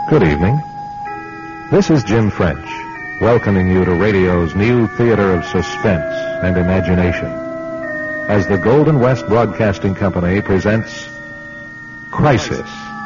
Good evening. This is Jim French, welcoming you to radio's new theater of suspense and imagination, as the Golden West Broadcasting Company presents Crisis.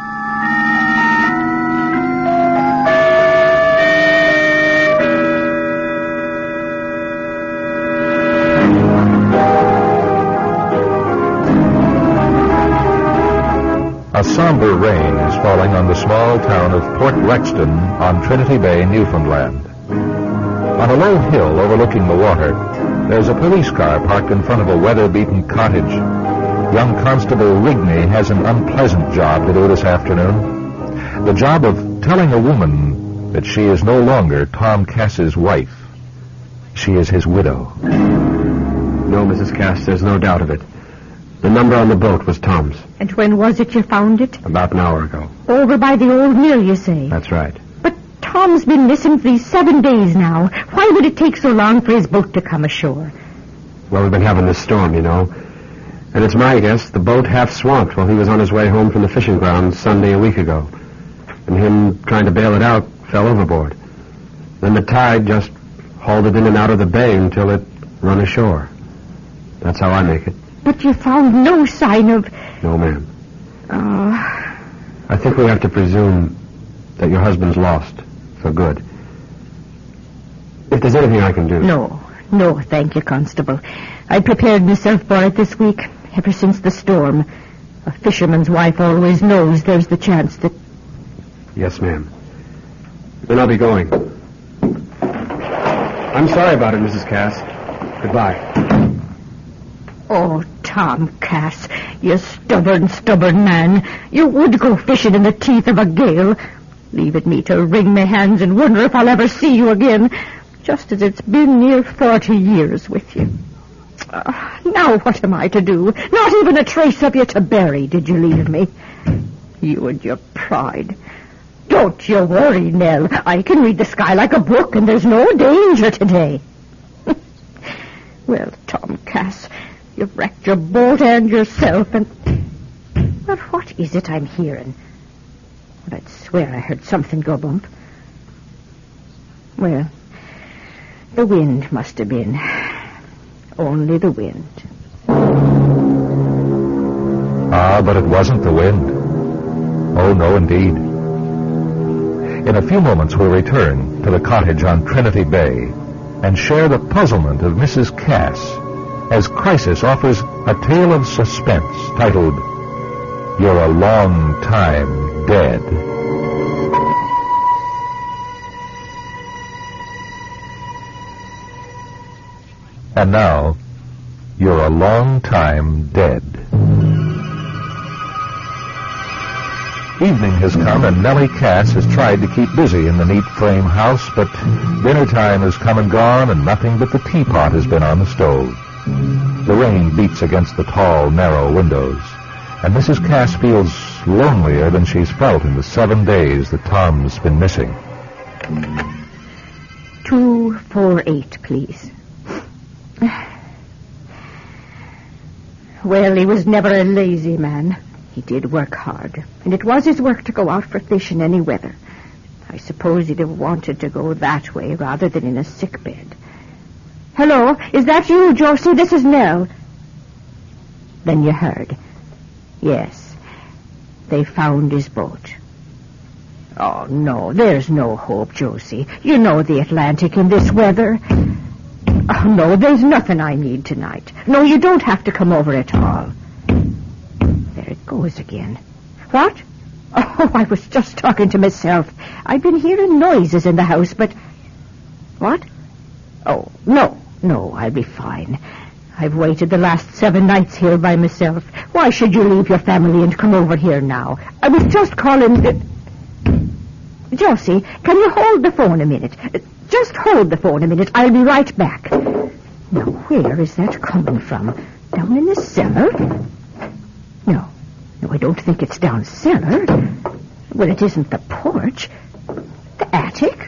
A somber rain is falling on the small town of Port Rexton on Trinity Bay, Newfoundland. On a low hill overlooking the water, there's a police car parked in front of a weather-beaten cottage. Young Constable Rigney has an unpleasant job to do this afternoon. The job of telling a woman that she is no longer Tom Cass's wife. She is his widow. No, Mrs. Cass, there's no doubt of it. The number on the boat was Tom's. And when was it you found it? About an hour ago. Over by the old mill, you say? That's right. But Tom's been missing for these 7 days now. Why would it take so long for his boat to come ashore? Well, we've been having this storm, you know. And it's my guess the boat half swamped while he was on his way home from the fishing grounds Sunday a week ago. And him trying to bail it out fell overboard. Then the tide just hauled it in and out of the bay until it run ashore. That's how I make it. But you found no sign of... No, ma'am. Oh. I think we have to presume that your husband's lost for good. If there's anything I can do... No, thank you, Constable. I prepared myself for it this week, ever since the storm. A fisherman's wife always knows there's the chance that... Yes, ma'am. Then I'll be going. I'm sorry about it, Mrs. Cass. Goodbye. Oh, Tom Cass, you stubborn man. You would go fishing in the teeth of a gale. Leaving me to wring my hands and wonder if I'll ever see you again, just as it's been near 40 years with you. Now what am I to do? Not even a trace of you to bury, did you leave me? You and your pride. Don't you worry, Nell. I can read the sky like a book, and there's no danger today. Well, Tom Cass, you've wrecked your boat and yourself, and... But what is it I'm hearing? Well, I'd swear I heard something go bump. Well, the wind must have been. Only the wind. But it wasn't the wind. Oh, no, indeed. In a few moments we'll return to the cottage on Trinity Bay and share the puzzlement of Mrs. Cass as Crisis offers a tale of suspense titled, You're a Long Time Dead. And now, You're a Long Time Dead. Evening has come, and Nellie Cass has tried to keep busy in the neat frame house, but dinner time has come and gone, and nothing but the teapot has been on the stove. The rain beats against the tall, narrow windows, and Mrs. Cass feels lonelier than she's felt in the 7 days that Tom's been missing. 248, please. Well, he was never a lazy man. He did work hard, and it was his work to go out for fish in any weather. I suppose he'd have wanted to go that way rather than in a sick bed. Hello, is that you, Josie? This is Nell. Then you heard. Yes, they found his boat. Oh, no, there's no hope, Josie. You know the Atlantic in this weather. Oh, no, there's nothing I need tonight. No, you don't have to come over at all. There it goes again. What? Oh, I was just talking to myself. I've been hearing noises in the house, but... What? Oh, no, I'll be fine. I've waited the last 7 nights here by myself. Why should you leave your family and come over here now? I was just calling... Josie, can you hold the phone a minute? Just hold the phone a minute. I'll be right back. Now, where is that coming from? Down in the cellar? No, I don't think it's down cellar. Well, it isn't the porch. The attic?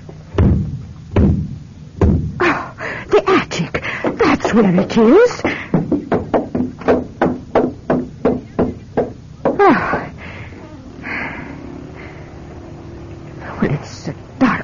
Oh, the attic. That's where it is. Oh.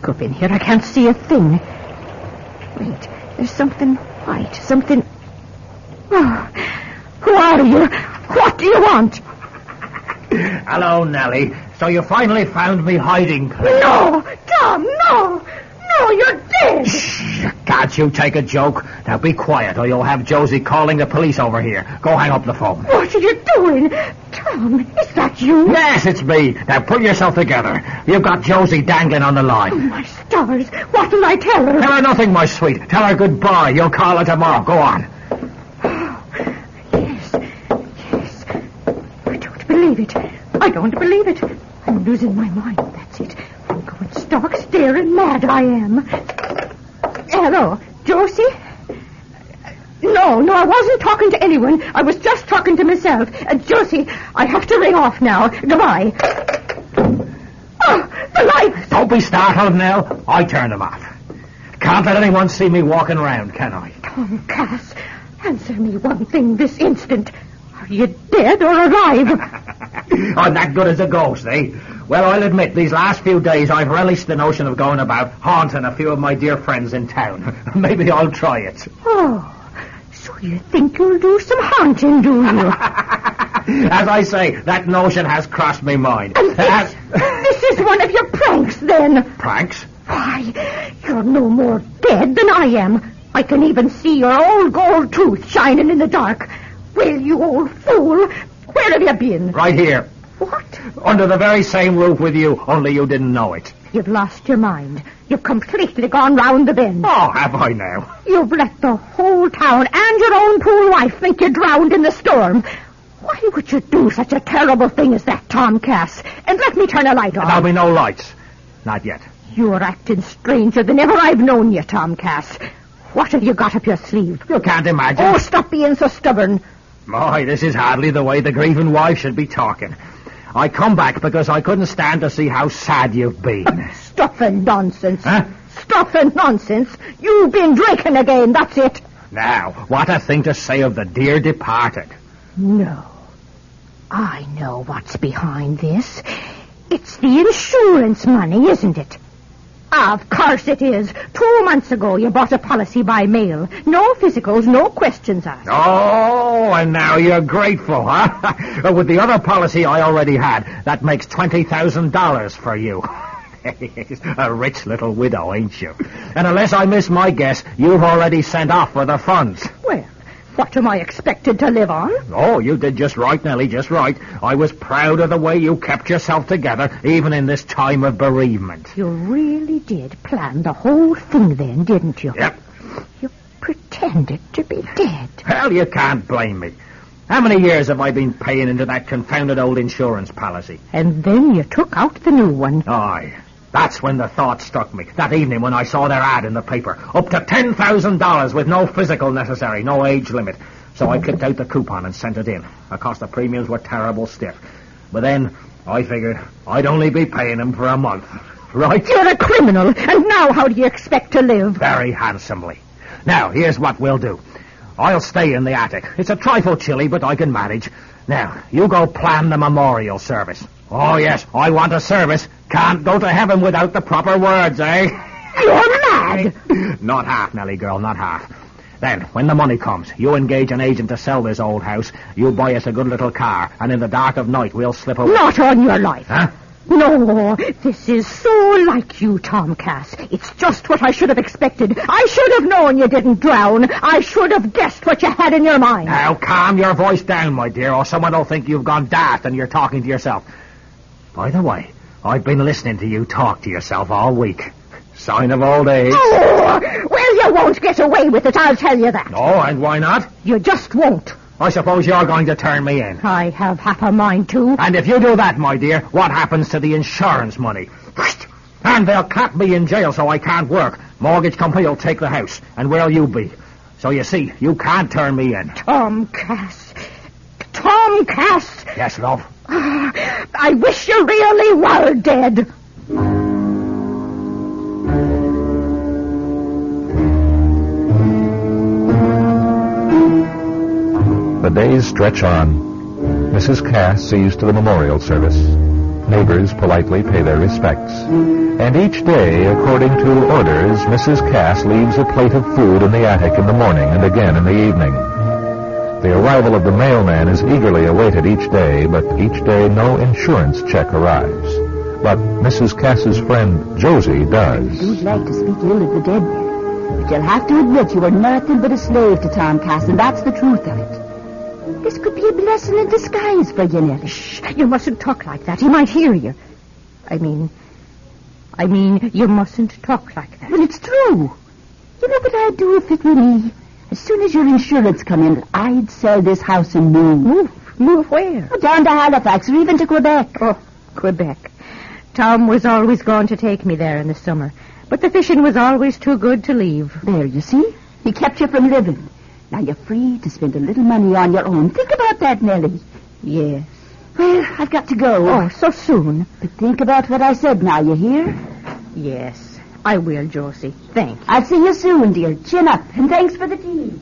microscope in here. I can't see a thing. Wait, there's something white, something... Oh, who are you? What do you want? Hello, Nellie. So you finally found me hiding place. No, Tom, no. No, you're dead. Shh, can't you take a joke? Now be quiet or you'll have Josie calling the police over here. Go hang up the phone. What are you doing? Tom, is that you? Yes, it's me. Now pull yourself together. You've got Josie dangling on the Oh, line. my stars. What'll I tell her? Tell her nothing, my sweet. Tell her goodbye. You'll call her tomorrow. Go on. Yes. I don't believe it. I don't believe it. I'm losing my mind. That's it. I'm going stark, staring mad, I am. Hello, Josie? No, I wasn't talking to anyone. I was just talking to myself. Josie, I have to ring off now. Goodbye. Oh, the lights! Don't be startled, Nell. I turned them off. Can't let anyone see me walking around, can I? Tom Cass, answer me one thing this instant. Are you dead or alive? I'm that good as a ghost, eh? Well, I'll admit, these last few days I've relished the notion of going about haunting a few of my dear friends in town. Maybe I'll try it. Oh, so you think you'll do some haunting, do you? As I say, that notion has crossed my mind. And this is one of your pranks, then? Pranks? Why, you're no more dead than I am. I can even see your old gold tooth shining in the dark. Well, you old fool, where have you been? Right here. What? Under the very same roof with you, only you didn't know it. You've lost your mind. You've completely gone round the bend. Oh, have I now? You've let the whole town and your own poor wife think you drowned in the storm. Why would you do such a terrible thing as that, Tom Cass? And let me turn a light on. There'll be no lights. Not yet. You're acting stranger than ever I've known you, Tom Cass. What have you got up your sleeve? You can't imagine. Oh, stop being so stubborn. My, this is hardly the way the grieving wife should be talking. I come back because I couldn't stand to see how sad you've been. Stuff and nonsense. Huh? Stuff and nonsense. You've been drinking again, that's it. Now, what a thing to say of the dear departed. No. I know what's behind this. It's the insurance money, isn't it? Of course it is. 2 months ago you bought a policy by mail. No physicals, no questions asked. Oh, and now you're grateful, huh? With the other policy I already had, that makes $20,000 for you. A rich little widow, ain't you? And unless I miss my guess, you've already sent off for the funds. Well, what am I expected to live on? Oh, you did just right, Nellie, just right. I was proud of the way you kept yourself together, even in this time of bereavement. You really did plan the whole thing then, didn't you? Yep. You pretended to be dead. Hell, you can't blame me. How many years have I been paying into that confounded old insurance policy? And then you took out the new one. Aye. That's when the thought struck me. That evening when I saw their ad in the paper. Up to $10,000 with no physical necessary, no age limit. So I clipped out the coupon and sent it in. Of course, the premiums were terrible stiff. But then I figured I'd only be paying them for a month. Right? You're a criminal, and now how do you expect to live? Very handsomely. Now, here's what we'll do. I'll stay in the attic. It's a trifle chilly, but I can manage. Now, you go plan the memorial service. Oh, yes, I want a service. Can't go to heaven without the proper words, eh? You're mad! Not half, Nellie girl, not half. Then, when the money comes, you engage an agent to sell this old house. You buy us a good little car, and in the dark of night, we'll slip away. Not on your life. Huh? No, this is so like you, Tom Cass. It's just what I should have expected. I should have known you didn't drown. I should have guessed what you had in your mind. Now, calm your voice down, my dear, or someone will think you've gone daft and you're talking to yourself. By the way, I've been listening to you talk to yourself all week. Sign of old age. Oh, well, you won't get away with it, I'll tell you that. Oh, and why not? You just won't. I suppose you're going to turn me in. I have half a mind to. And if you do that, my dear, what happens to the insurance money? And they'll clap me in jail so I can't work. Mortgage company will take the house. And where'll you be? So you see, you can't turn me in. Tom Cass. Tom Cass. Yes, love? I wish you really were dead. The days stretch on. Mrs. Cass sees to the memorial service. Neighbors politely pay their respects. And each day, according to orders, Mrs. Cass leaves a plate of food in the attic in the morning and again in the evening. The arrival of the mailman is eagerly awaited each day, but each day no insurance check arrives. But Mrs. Cass's friend Josie does. You'd like to speak ill of the dead, Nellie, but you'll have to admit you were nothing but a slave to Tom Cass, and that's the truth of it. This could be a blessing in disguise for you, Nellie. Shh, you mustn't talk like that. He might hear you. I mean, you mustn't talk like that. Well, it's true. You know what I'd do if it were me? As soon as your insurance come in, I'd sell this house and move. Move where? Oh, down to Halifax or even to Quebec. Oh, Quebec. Tom was always going to take me there in the summer, but the fishing was always too good to leave. There, you see? He kept you from living. Now you're free to spend a little money on your own. Think about that, Nellie. Yes. Well, I've got to go. Oh, so soon? But think about what I said now, you hear? Yes, I will, Josie. Thanks. I'll see you soon, dear. Chin up, and thanks for the tea.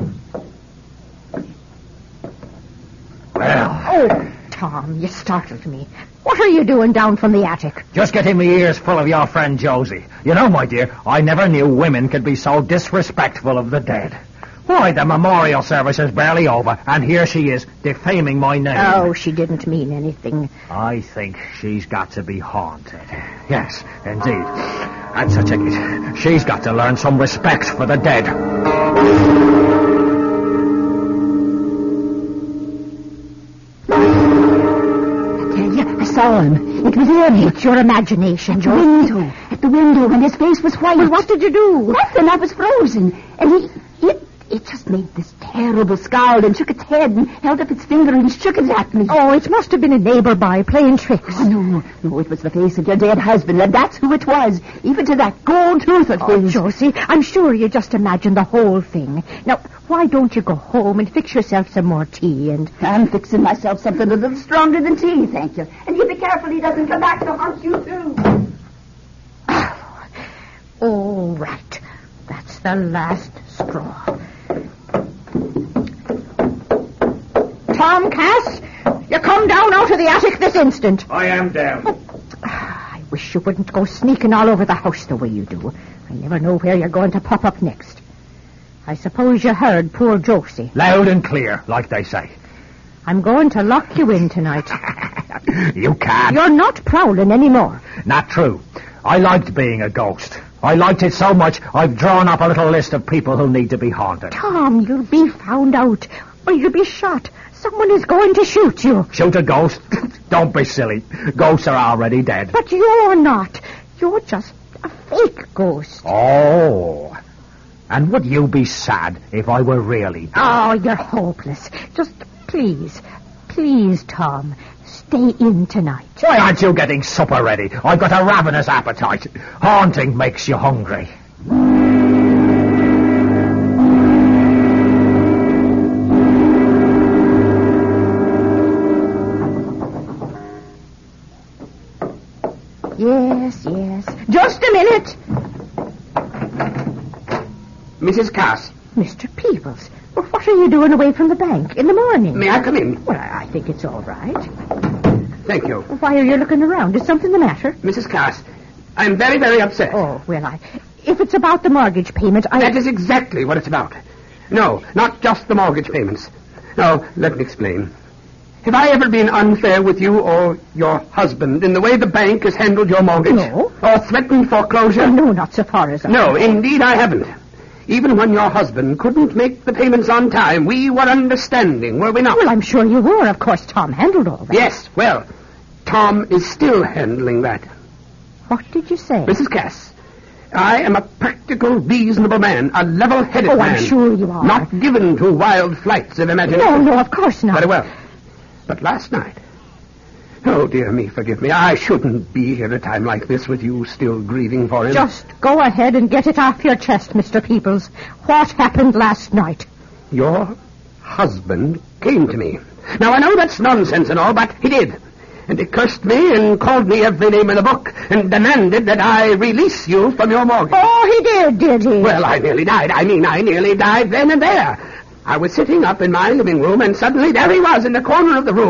Well... Oh, Tom, you startled me. What are you doing down from the attic? Just getting my ears full of your friend Josie. You know, my dear, I never knew women could be so disrespectful of the dead. Why, the memorial service is barely over, and here she is, defaming my name. Oh, she didn't mean anything. I think she's got to be haunted. Yes, indeed. That's a ticket. She's got to learn some respect for the dead. I saw him. It was him. It's your imagination, Josie. At the window, and his face was white. Well, what did you do? Nothing. I was frozen. And it just made this terrible scowl and shook its head and held up its finger and shook it at me. Oh, it must have been a neighbor by playing tricks. Oh, no, it was the face of your dead husband, and that's who it was, even to that gold tooth of his. Josie, I'm sure you just imagined the whole thing. Now, why don't you go home and fix yourself some more tea and... I'm fixing myself something a little stronger than tea, thank you. And you be careful he doesn't come back to haunt you, too. All right. That's the last straw. Tom Cass, you come down out of the attic this instant. I am down. I wish you wouldn't go sneaking all over the house the way you do. I never know where you're going to pop up next. I suppose you heard poor Josie. Loud and clear, like they say. I'm going to lock you in tonight. You can't. You're not prowling anymore. Not true. I liked being a ghost. I liked it so much, I've drawn up a little list of people who need to be haunted. Tom, you'll be found out, or you'll be shot. Someone is going to shoot you. Shoot a ghost? Don't be silly. Ghosts are already dead. But you're not. You're just a fake ghost. Oh. And would you be sad if I were really dead? Oh, you're hopeless. Just please, Tom, stay in tonight. Why aren't you getting supper ready? I've got a ravenous appetite. Haunting makes you hungry. Yes. Just a minute. Mrs. Cass. Mr. Peebles, well, what are you doing away from the bank in the morning? May I come in? Well, I think it's all right. Thank you. Why are you looking around? Is something the matter? Mrs. Cass, I'm very, very upset. Oh, well, if it's about the mortgage payment, That is exactly what it's about. No, not just the mortgage payments. Now, let me explain. Have I ever been unfair with you or your husband in the way the bank has handled your mortgage? No. Or threatened foreclosure? Oh, no, not so far as I... No, indeed I haven't. Even when your husband couldn't make the payments on time, we were understanding, were we not? Well, I'm sure you were. Of course, Tom handled all that. Yes, well, Tom is still handling that. What did you say? Mrs. Cass, I am a practical, reasonable man, a level-headed man. Oh, I'm sure you are. Not given to wild flights of imagination. No, of course not. Very well. But last night... Oh, dear me, forgive me. I shouldn't be here at a time like this with you still grieving for him. Just go ahead and get it off your chest, Mr. Peebles. What happened last night? Your husband came to me. Now, I know that's nonsense and all, but he did. And he cursed me and called me every name in the book and demanded that I release you from your mortgage. Oh, he did he? Well, I nearly died. I nearly died then and there. I was sitting up in my living room, and suddenly there he was in the corner of the room,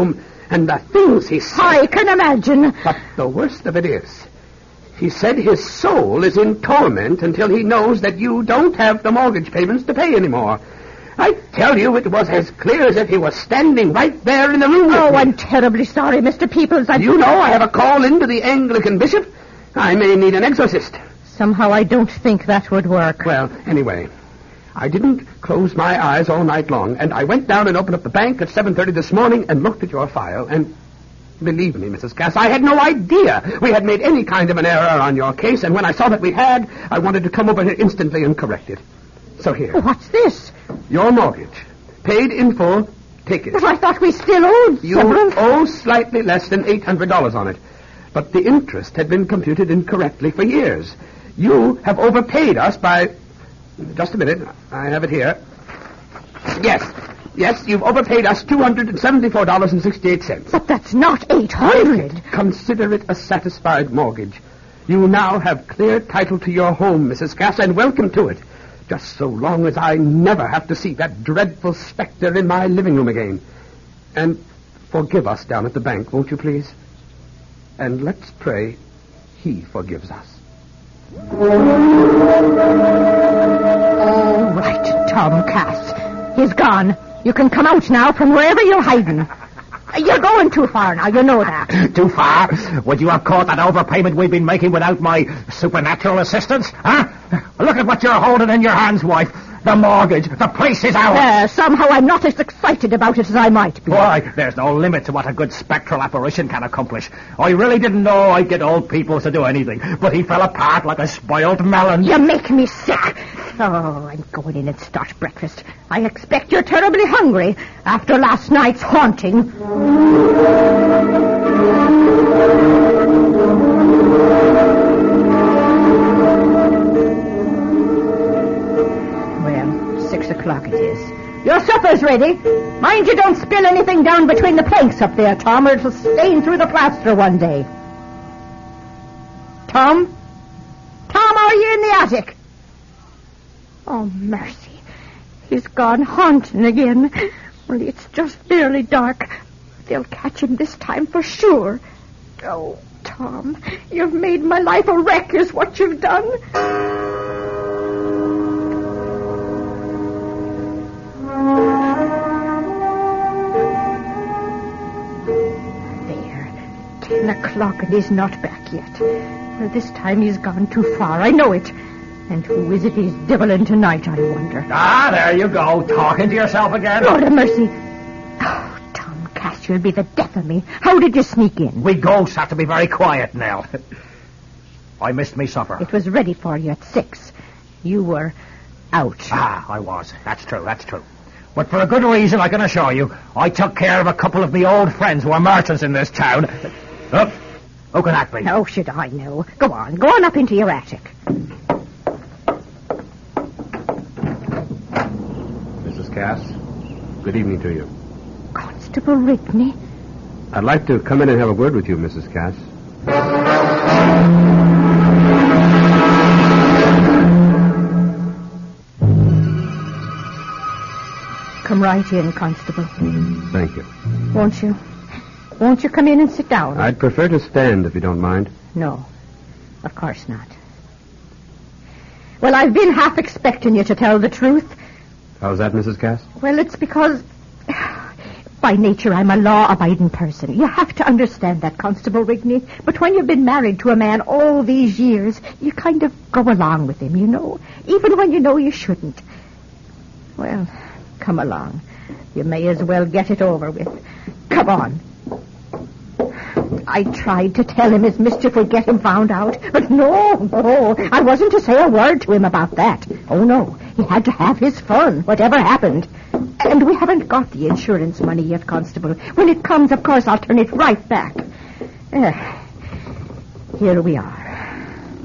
And the things he said... I can imagine. But the worst of it is, he said his soul is in torment until he knows that you don't have the mortgage payments to pay anymore. I tell you, it was as clear as if he was standing right there in the room with me. I'm terribly sorry, Mr. Peoples. You know, I have a call into the Anglican bishop. I may need an exorcist. Somehow I don't think that would work. Well, anyway, I didn't close my eyes all night long, and I went down and opened up the bank at 7:30 this morning and looked at your file, and believe me, Mrs. Cass, I had no idea we had made any kind of an error on your case, and when I saw that we had, I wanted to come over here instantly and correct it. So here. What's this? Your mortgage. Paid in full. Take it. But I thought we still owed You several... owe slightly less than $800 on it, but the interest had been computed incorrectly for years. You have overpaid us by... Just a minute. I have it here. Yes, you've overpaid us $274.68. But that's not $800. Consider it a satisfied mortgage. You now have clear title to your home, Mrs. Cass, and welcome to it. Just so long as I never have to see that dreadful specter in my living room again. And forgive us down at the bank, won't you, please? And let's pray he forgives us. All right, Tom Cass. He's gone. You can come out now from wherever you're hiding. You're going too far now, you know that. Too far? Would you have caught that overpayment we've been making without my supernatural assistance? Huh? Look at what you're holding in your hands, wife. The mortgage. The place is ours. Somehow I'm not as excited about it as I might be. Why, there's no limit to what a good spectral apparition can accomplish. I really didn't know I'd get old people to do anything, but he fell apart like a spoiled melon. You make me sick. Oh, I'm going in and start breakfast. I expect you're terribly hungry after last night's haunting. Well, 6 o'clock it is. Your supper's ready. Mind you don't spill anything down between the planks up there, Tom, or it'll stain through the plaster one day. Tom? Tom, are you in the attic? Oh, mercy. He's gone haunting again. Only it's just barely dark. They'll catch him this time for sure. Oh, Tom, you've made my life a wreck is what you've done. There. 10 o'clock and he's not back yet. Well, this time he's gone too far. I know it. And who is it he's dibbling tonight, I wonder? Ah, there you go, talking to yourself again. Lord have mercy. Oh, Tom Cass, you'll be the death of me. How did you sneak in? We ghosts have to be very quiet, Nell. I missed me supper. It was ready for you at 6. You were out. Ah, I was. That's true. But for a good reason, I can assure you. I took care of a couple of me old friends who are merchants in this town. Look, who can that be? How should I know? Go on up into your attic. Cass, good evening to you. Constable Rigney? I'd like to come in and have a word with you, Mrs. Cass. Come right in, Constable. Thank you. Won't you? Won't you come in and sit down? I'd prefer to stand, if you don't mind. No, of course not. Well, I've been half expecting you to tell the truth. How's that, Mrs. Cass? Well, it's because by nature I'm a law-abiding person. You have to understand that, Constable Rigney. But when you've been married to a man all these years, you kind of go along with him, you know, even when you know you shouldn't. Well, come along. You may as well get it over with. Come on. I tried to tell him his mischief would get him found out, but no, I wasn't to say a word to him about that. Oh, no, he had to have his fun, whatever happened. And we haven't got the insurance money yet, Constable. When it comes, of course, I'll turn it right back. Here we are.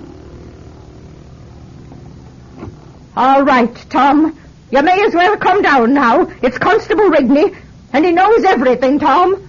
All right, Tom, you may as well come down now. It's Constable Rigney, and he knows everything, Tom.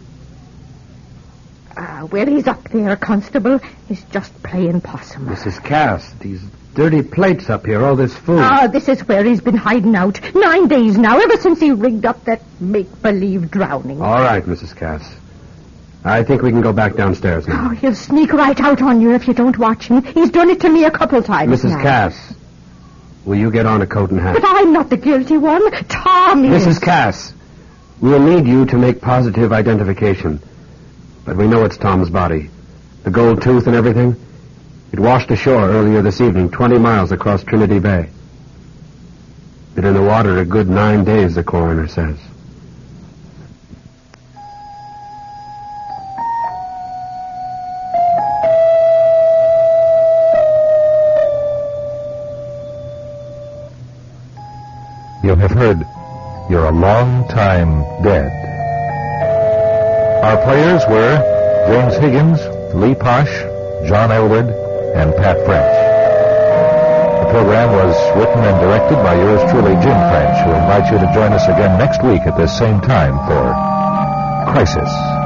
Well, he's up there, Constable. He's just playing possum. Mrs. Cass, these dirty plates up here, all this food. This is where he's been hiding out. 9 days now, ever since he rigged up that make-believe drowning. All right, Mrs. Cass. I think we can go back downstairs now. Oh, he'll sneak right out on you if you don't watch him. He's done it to me a couple times Mrs. now. Cass, will you get on a coat and hat? But I'm not the guilty one. Tom is. Mrs. Cass, we'll need you to make positive identification. But we know it's Tom's body. The gold tooth and everything. It washed ashore earlier this evening, 20 miles across Trinity Bay. Been in the water a good 9 days, the coroner says. You have heard You're a Long Time Dead. Our players were James Higgins, Lee Posh, John Elwood, and Pat French. The program was written and directed by yours truly, Jim French, who invites you to join us again next week at this same time for Crisis.